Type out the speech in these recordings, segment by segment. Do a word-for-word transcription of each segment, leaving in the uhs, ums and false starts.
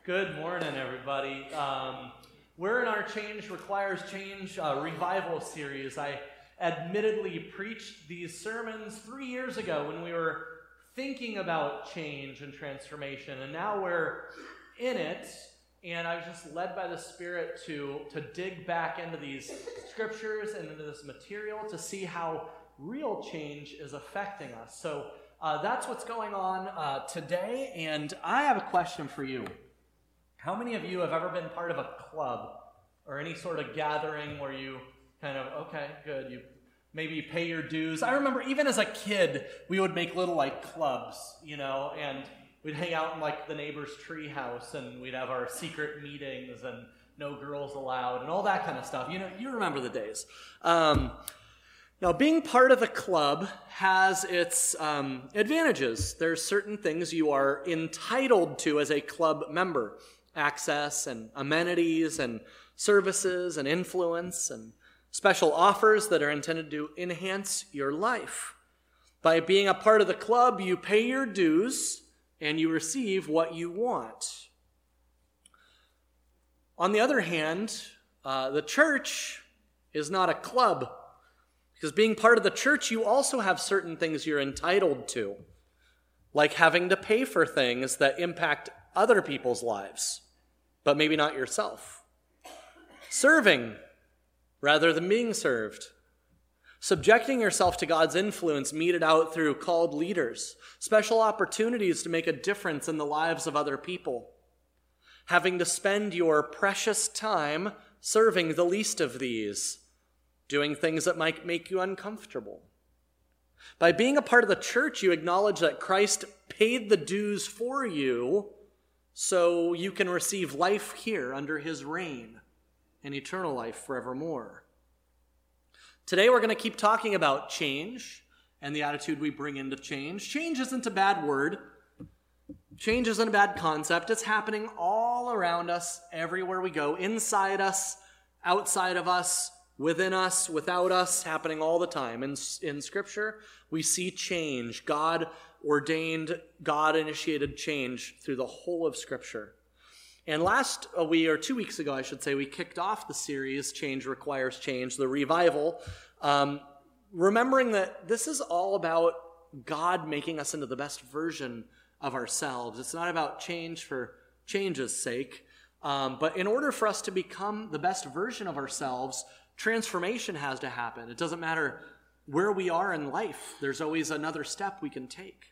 Good morning, everybody. Um, we're in our Change Requires Change uh, revival series. I admittedly preached these sermons three years ago when we were thinking about change and transformation, and now we're in it, and I was just led by the Spirit to, to dig back into these scriptures and into this material to see how real change is affecting us. So uh, that's what's going on uh, today, and I have a question for you. How many of you have ever been part of a club or any sort of gathering where you kind of, okay, good, you maybe pay your dues? I remember even as a kid, we would make little like clubs, you know, and we'd hang out in like the neighbor's tree house and we'd have our secret meetings and no girls allowed and all that kind of stuff. You know, you remember the days. Um, now, being part of a club has its um, advantages. There's certain things you are entitled to as a club member. Access and amenities and services and influence and special offers that are intended to enhance your life. By being a part of the club, you pay your dues and you receive what you want. On the other hand, uh, the church is not a club, because being part of the church, you also have certain things you're entitled to, like having to pay for things that impact other people's lives, but maybe not yourself. Serving rather than being served. Subjecting yourself to God's influence meted out through called leaders. Special opportunities to make a difference in the lives of other people. Having to spend your precious time serving the least of these. Doing things that might make you uncomfortable. By being a part of the church, you acknowledge that Christ paid the dues for you so you can receive life here under his reign and eternal life forevermore. Today we're going to keep talking about change and the attitude we bring into change. Change isn't a bad word. Change isn't a bad concept. It's happening all around us, everywhere we go, inside us, outside of us, within us, without us, happening all the time. In, in Scripture, we see change. God ordained, God-initiated change through the whole of Scripture. And last a week, or two weeks ago, I should say, we kicked off the series, Change Requires Change, the revival, um, remembering that this is all about God making us into the best version of ourselves. It's not about change for change's sake, um, but in order for us to become the best version of ourselves, transformation has to happen. It doesn't matter where we are in life. There's always another step we can take.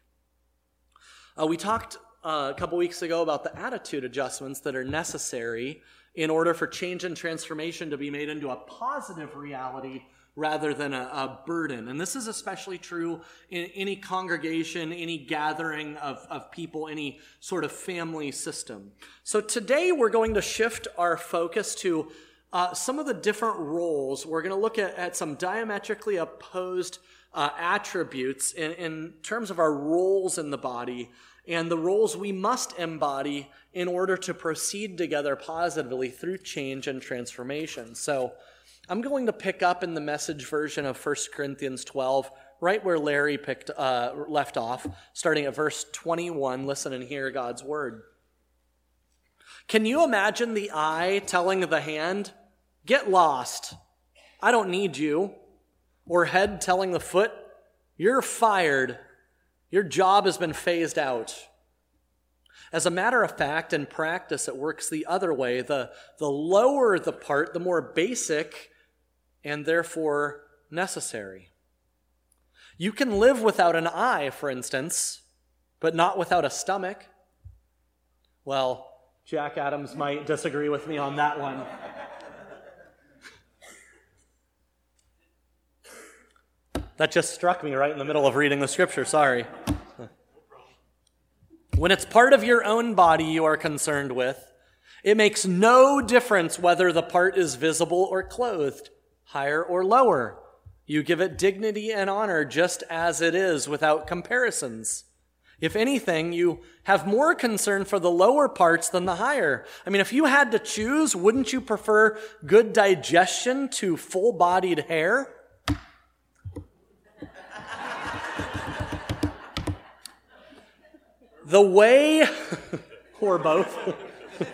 Uh, we talked uh, a couple weeks ago about the attitude adjustments that are necessary in order for change and transformation to be made into a positive reality rather than a, a burden. And this is especially true in any congregation, any gathering of, of people, any sort of family system. So today we're going to shift our focus to Uh, some of the different roles. We're going to look at, at some diametrically opposed uh, attributes in, in terms of our roles in the body and the roles we must embody in order to proceed together positively through change and transformation. So I'm going to pick up in the Message version of First Corinthians twelve, right where Larry picked uh, left off, starting at verse twenty-one. Listen and hear God's word. Can you imagine the eye telling the hand, "Get lost, I don't need you," or head telling the foot, "You're fired, your job has been phased out"? As a matter of fact, in practice, it works the other way. The, the lower the part, the more basic and therefore necessary. You can live without an eye, for instance, but not without a stomach. Well, Jack Adams might disagree with me on that one. That just struck me right in the middle of reading the scripture, sorry. When it's part of your own body you are concerned with, it makes no difference whether the part is visible or clothed, higher or lower. You give it dignity and honor just as it is without comparisons. If anything, you have more concern for the lower parts than the higher. I mean, if you had to choose, wouldn't you prefer good digestion to full-bodied hair? The way, or both,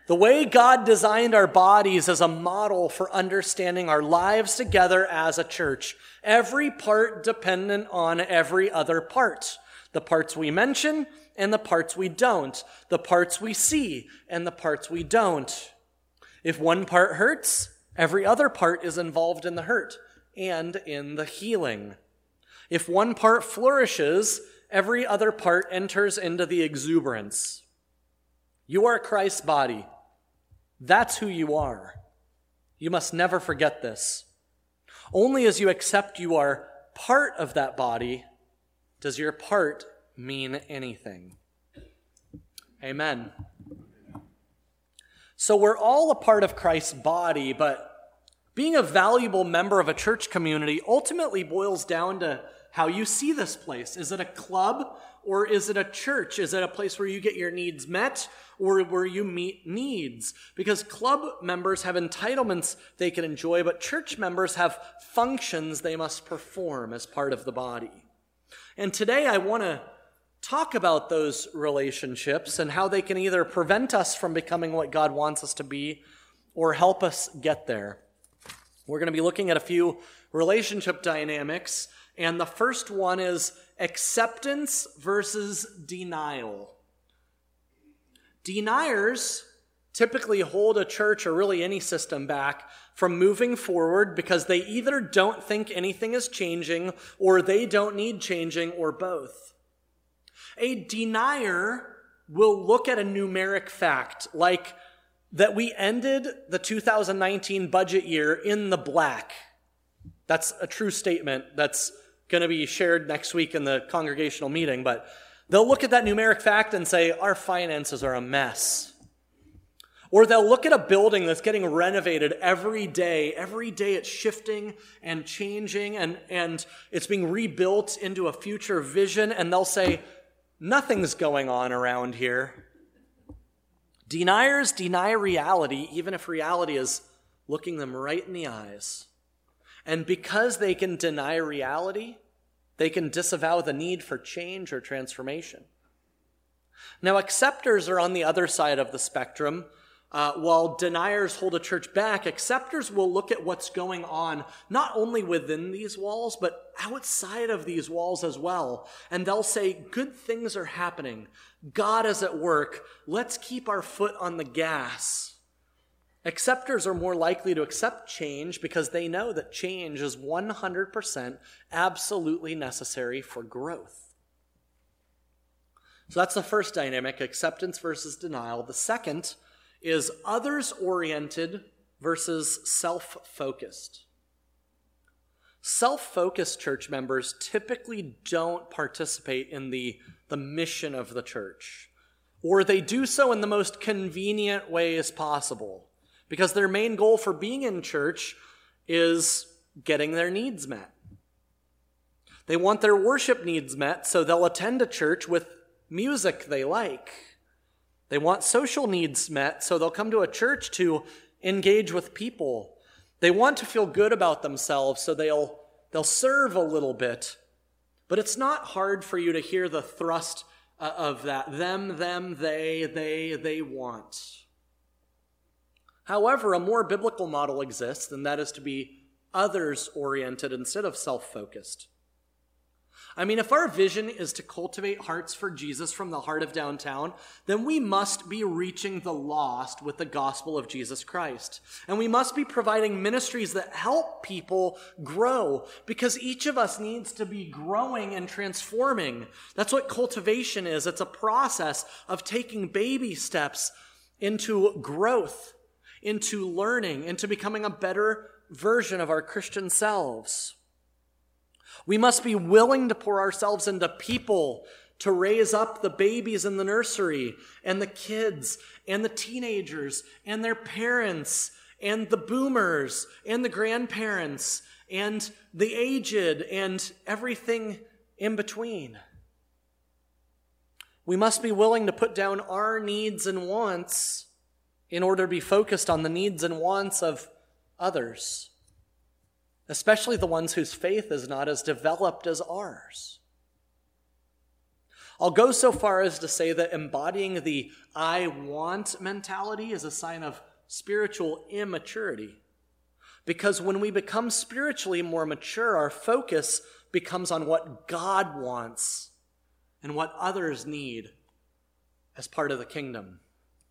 The way God designed our bodies as a model for understanding our lives together as a church. Every part dependent on every other part. The parts we mention and the parts we don't. The parts we see and the parts we don't. If one part hurts, every other part is involved in the hurt and in the healing. If one part flourishes, every other part enters into the exuberance. You are Christ's body. That's who you are. You must never forget this. Only as you accept you are part of that body does your part mean anything. Amen. So we're all a part of Christ's body, but being a valuable member of a church community ultimately boils down to how you see this place. Is it a club or is it a church? Is it a place where you get your needs met or where you meet needs? Because club members have entitlements they can enjoy, but church members have functions they must perform as part of the body. And today I want to talk about those relationships and how they can either prevent us from becoming what God wants us to be or help us get there. We're going to be looking at a few relationship dynamics, and the first one is acceptance versus denial. Deniers typically hold a church or really any system back from moving forward because they either don't think anything is changing or they don't need changing or both. A denier will look at a numeric fact like that we ended the two thousand nineteen budget year in the black. That's a true statement that's going to be shared next week in the congregational meeting, but they'll look at that numeric fact and say, our finances are a mess. Or they'll look at a building that's getting renovated every day. Every day it's shifting and changing, and, and it's being rebuilt into a future vision, and they'll say, nothing's going on around here. Deniers deny reality, even if reality is looking them right in the eyes. And because they can deny reality, they can disavow the need for change or transformation. Now, acceptors are on the other side of the spectrum. Uh, while deniers hold a church back, acceptors will look at what's going on, not only within these walls, but outside of these walls as well. And they'll say, good things are happening. God is at work. Let's keep our foot on the gas. Acceptors are more likely to accept change because they know that change is one hundred percent absolutely necessary for growth. So that's the first dynamic, acceptance versus denial. The second is others-oriented versus self-focused. Self-focused church members typically don't participate in the, the mission of the church, or they do so in the most convenient ways possible, because their main goal for being in church is getting their needs met. They want their worship needs met, so they'll attend a church with music they like. They want social needs met, so they'll come to a church to engage with people. They want to feel good about themselves, so they'll they'll serve a little bit. But it's not hard for you to hear the thrust uh, of that. Them, them, they, they, they want. However, a more biblical model exists, and that is to be others-oriented instead of self-focused. I mean, if our vision is to cultivate hearts for Jesus from the heart of downtown, then we must be reaching the lost with the gospel of Jesus Christ. And we must be providing ministries that help people grow, because each of us needs to be growing and transforming. That's what cultivation is. It's a process of taking baby steps into growth, into learning, into becoming a better version of our Christian selves. We must be willing to pour ourselves into people to raise up the babies in the nursery and the kids and the teenagers and their parents and the boomers and the grandparents and the aged and everything in between. We must be willing to put down our needs and wants in order to be focused on the needs and wants of others, especially the ones whose faith is not as developed as ours. I'll go so far as to say that embodying the I want mentality is a sign of spiritual immaturity. Because when we become spiritually more mature, our focus becomes on what God wants and what others need as part of the kingdom.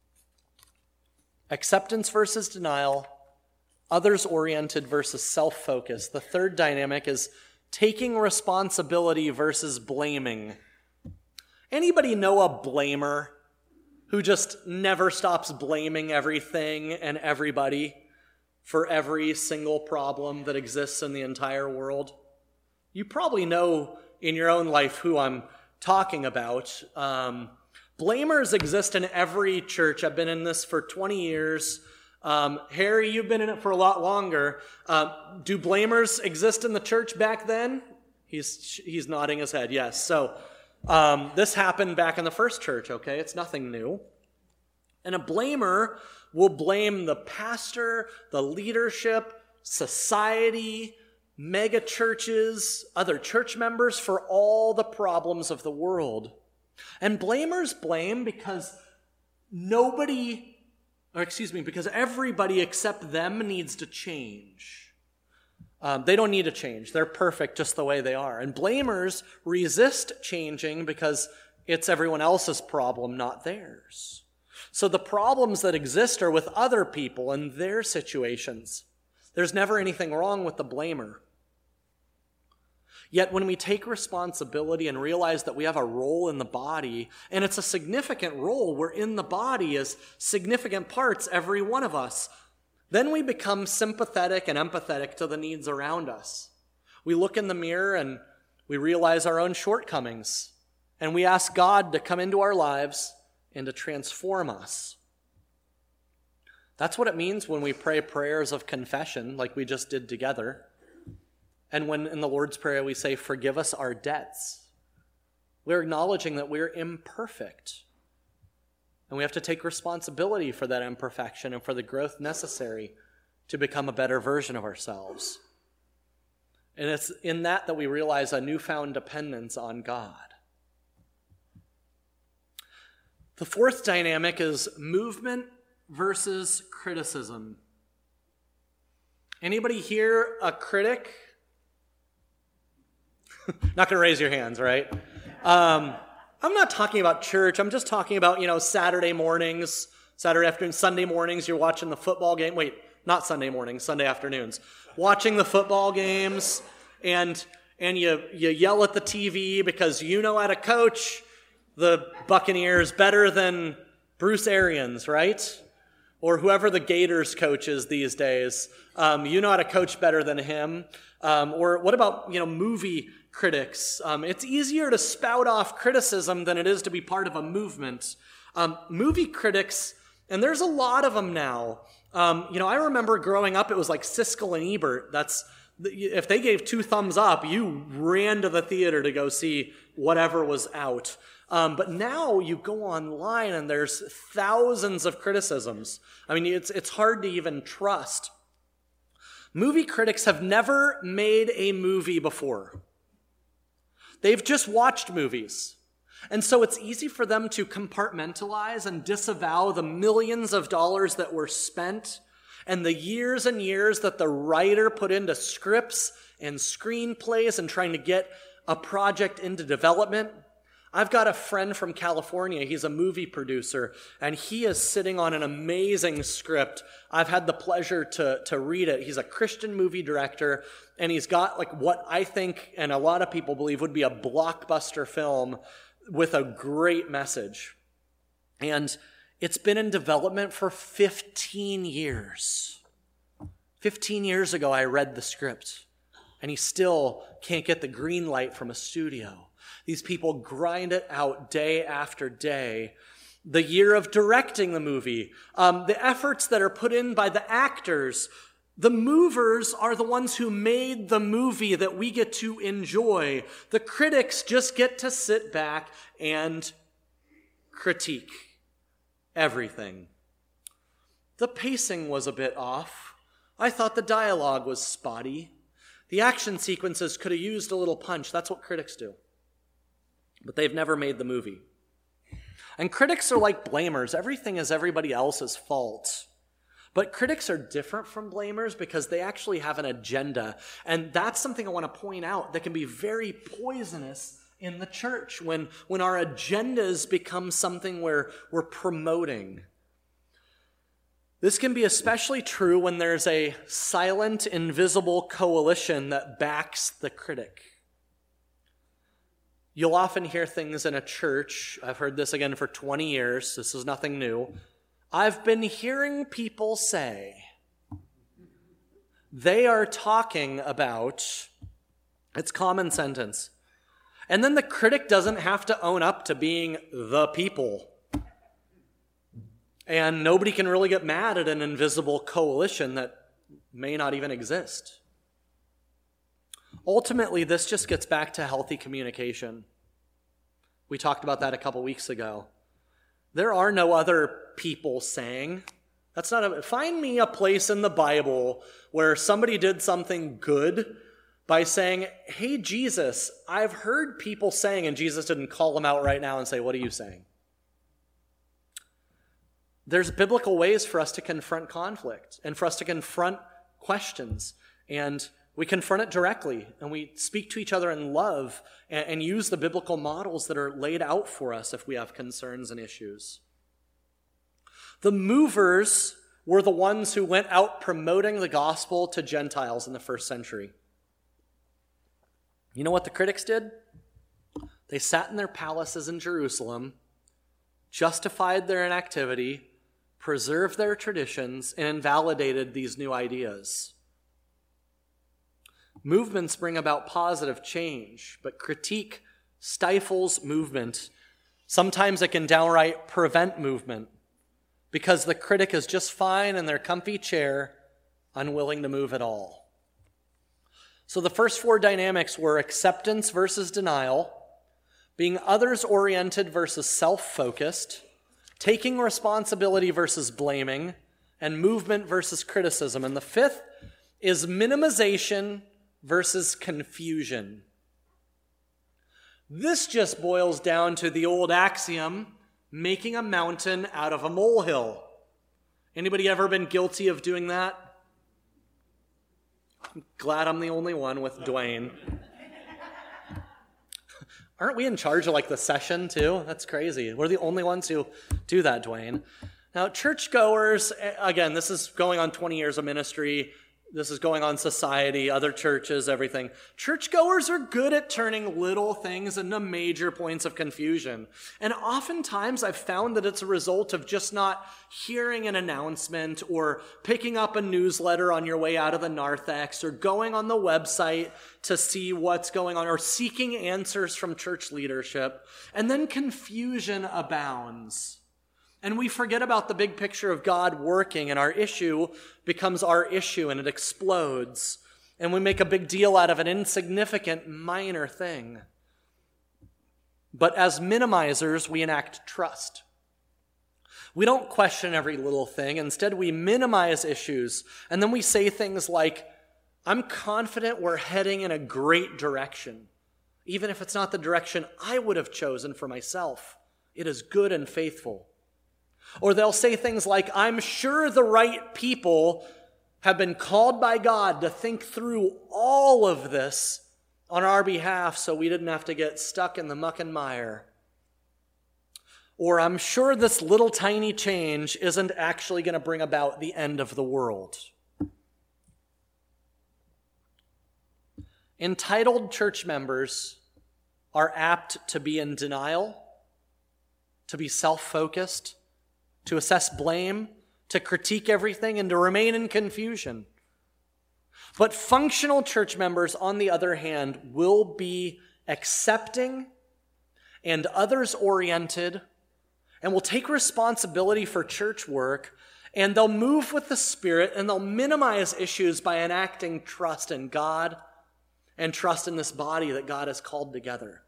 Acceptance versus denial, others-oriented versus self-focused. The third dynamic is taking responsibility versus blaming. Anybody know a blamer who just never stops blaming everything and everybody for every single problem that exists in the entire world? You probably know in your own life who I'm talking about. Um, blamers exist in every church. I've been in this for twenty years. Um, Harry, you've been in it for a lot longer. Uh, do blamers exist in the church back then? He's he's nodding his head, yes. So um, this happened back in the first church, okay? It's nothing new. And a blamer will blame the pastor, the leadership, society, mega churches, other church members for all the problems of the world. And blamers blame because nobody, or excuse me, because everybody except them needs to change. Um, they don't need to change. They're perfect just the way they are. And blamers resist changing because it's everyone else's problem, not theirs. So the problems that exist are with other people and their situations. There's never anything wrong with the blamer. Yet when we take responsibility and realize that we have a role in the body, and it's a significant role, we're in the body as significant parts, every one of us, then we become sympathetic and empathetic to the needs around us. We look in the mirror and we realize our own shortcomings, and we ask God to come into our lives and to transform us. That's what it means when we pray prayers of confession, like we just did together. And when in the Lord's Prayer we say, forgive us our debts. We're acknowledging that we're imperfect. And we have to take responsibility for that imperfection and for the growth necessary to become a better version of ourselves. And it's in that that we realize a newfound dependence on God. The fourth dynamic is movement versus criticism. Anybody here a critic? Not going to raise your hands, right? Um, I'm not talking about church. I'm just talking about, you know, Saturday mornings, Saturday afternoon, Sunday mornings, you're watching the football game. Wait, not Sunday mornings, Sunday afternoons. Watching the football games, and and you, you yell at the T V because you know how to coach the Buccaneers better than Bruce Arians, right? Or whoever the Gators coach is these days. Um, you know how to coach better than him. Um, or what about, you know, movie critics? Um, it's easier to spout off criticism than it is to be part of a movement. Um, movie critics, and there's a lot of them now. Um, you know, I remember growing up, it was like Siskel and Ebert. That's, if they gave two thumbs up, you ran to the theater to go see whatever was out. Um, but now you go online and there's thousands of criticisms. I mean, it's it's hard to even trust. Movie critics have never made a movie before. They've just watched movies. And so it's easy for them to compartmentalize and disavow the millions of dollars that were spent and the years and years that the writer put into scripts and screenplays and trying to get a project into development. I've got a friend from California. He's a movie producer, and he is sitting on an amazing script. I've had the pleasure to, to read it. He's a Christian movie director, and he's got like what I think and a lot of people believe would be a blockbuster film with a great message. And it's been in development for fifteen years. fifteen years ago, I read the script, and he still can't get the green light from a studio. These people grind it out day after day. The year of directing the movie, um, the efforts that are put in by the actors, the movers are the ones who made the movie that we get to enjoy. The critics just get to sit back and critique everything. The pacing was a bit off. I thought the dialogue was spotty. The action sequences could have used a little punch. That's what critics do. but they've never made the movie. And critics are like blamers. Everything is everybody else's fault. But critics are different from blamers because they actually have an agenda. And that's something I want to point out that can be very poisonous in the church when, when our agendas become something where we're promoting. This can be especially true when there's a silent, invisible coalition that backs the critic. You'll often hear things in a church. I've heard this again for twenty years. This is nothing new. I've been hearing people say they are talking about, it's common sentence. And then the critic doesn't have to own up to being the people. And nobody can really get mad at an invisible coalition that may not even exist. Ultimately, this just gets back to healthy communication. We talked about that a couple weeks ago. There are no other people saying. That's not a, find me a place in the Bible where somebody did something good by saying, hey, Jesus, I've heard people saying, and Jesus didn't call them out right now and say, what are you saying? There's biblical ways for us to confront conflict and for us to confront questions. And we confront it directly, and we speak to each other in love and, and use the biblical models that are laid out for us if we have concerns and issues. The movers were the ones who went out promoting the gospel to Gentiles in the first century. You know what the critics did? They sat in their palaces in Jerusalem, justified their inactivity, preserved their traditions, and invalidated these new ideas. Movements bring about positive change, but critique stifles movement. Sometimes it can downright prevent movement because the critic is just fine in their comfy chair, unwilling to move at all. So the first four dynamics were acceptance versus denial, being others-oriented versus self-focused, taking responsibility versus blaming, and movement versus criticism. And the fifth is minimization versus confusion. This just boils down to the old axiom, making a mountain out of a molehill. Anybody ever been guilty of doing that? I'm glad I'm the only one with Dwayne. Aren't we in charge of like the session too? That's crazy. We're the only ones who do that, Dwayne. Now, churchgoers, again, this is going on twenty years of ministry. This is going on society, other churches, everything. Churchgoers are good at turning little things into major points of confusion. And oftentimes I've found that it's a result of just not hearing an announcement or picking up a newsletter on your way out of the narthex or going on the website to see what's going on or seeking answers from church leadership. And then confusion abounds. And we forget about the big picture of God working, and our issue becomes our issue, and it explodes. And we make a big deal out of an insignificant, minor thing. But as minimizers, we enact trust. We don't question every little thing. Instead, we minimize issues. And then we say things like, I'm confident we're heading in a great direction, even if it's not the direction I would have chosen for myself. It is good and faithful. Or they'll say things like, I'm sure the right people have been called by God to think through all of this on our behalf so we didn't have to get stuck in the muck and mire. Or I'm sure this little tiny change isn't actually going to bring about the end of the world. Entitled church members are apt to be in denial, to be self-focused, to assess blame, to critique everything, and to remain in confusion. But functional church members, on the other hand, will be accepting and others-oriented and will take responsibility for church work, and they'll move with the Spirit, and they'll minimize issues by enacting trust in God and trust in this body that God has called together.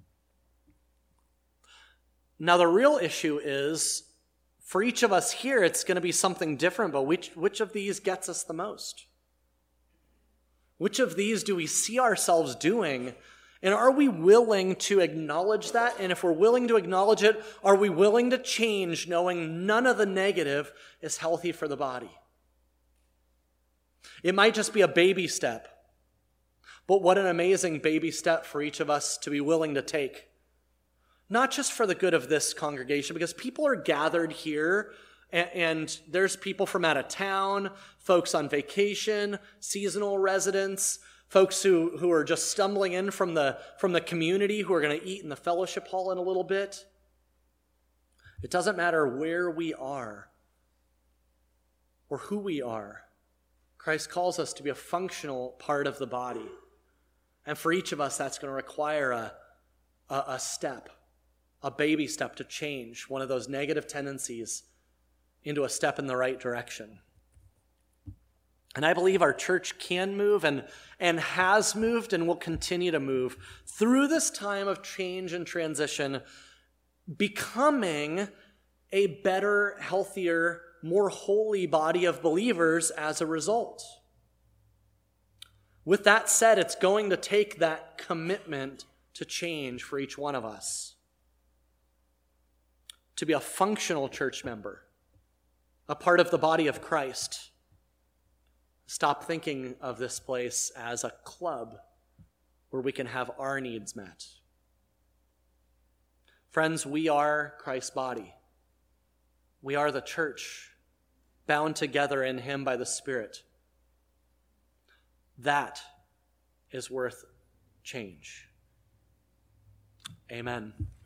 Now, the real issue is, for each of us here, it's going to be something different, but which, which of these gets us the most? Which of these do we see ourselves doing And are we willing to acknowledge that? And if we're willing to acknowledge it, are we willing to change knowing none of the negative is healthy for the body? It might just be a baby step, but what an amazing baby step for each of us to be willing to take. Not just for the good of this congregation, because people are gathered here, and, and there's people from out of town, folks on vacation, seasonal residents, folks who, who are just stumbling in from the, from the community who are going to eat in the fellowship hall in a little bit. It doesn't matter where we are or who we are. Christ calls us to be a functional part of the body. And for each of us, that's going to require a, a, a step, a baby step to change one of those negative tendencies into a step in the right direction. And I believe our church can move and, and has moved and will continue to move through this time of change and transition, becoming a better, healthier, more holy body of believers as a result. With that said, it's going to take that commitment to change for each one of us. To be a functional church member, a part of the body of Christ. Stop thinking of this place as a club where we can have our needs met. Friends, we are Christ's body. We are the church, bound together in him by the Spirit. That is worth change. Amen.